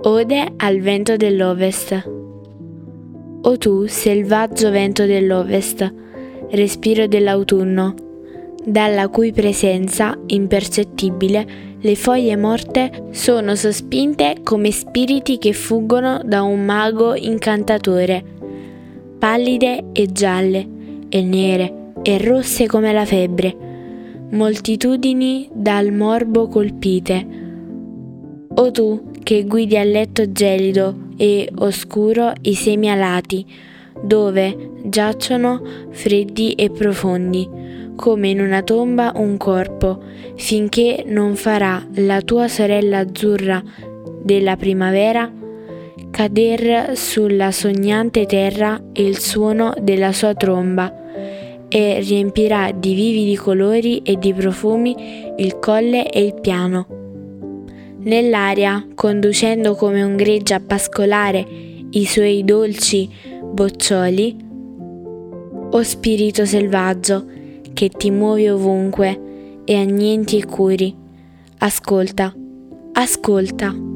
Ode al vento dell'Ovest. O tu, selvaggio vento dell'Ovest, respiro dell'autunno, dalla cui presenza impercettibile le foglie morte sono sospinte come spiriti che fuggono da un mago incantatore, pallide e gialle, e nere e rosse come la febbre, moltitudini dal morbo colpite. O tu che guidi a letto gelido e oscuro i semi alati, dove giacciono freddi e profondi, come in una tomba un corpo, finché non farà la tua sorella azzurra della primavera cader sulla sognante terra il suono della sua tromba, e riempirà di vividi colori e di profumi il colle e il piano. Nell'aria, conducendo come un gregge a pascolare i suoi dolci boccioli, o spirito selvaggio che ti muovi ovunque e annienti e curi, ascolta, ascolta.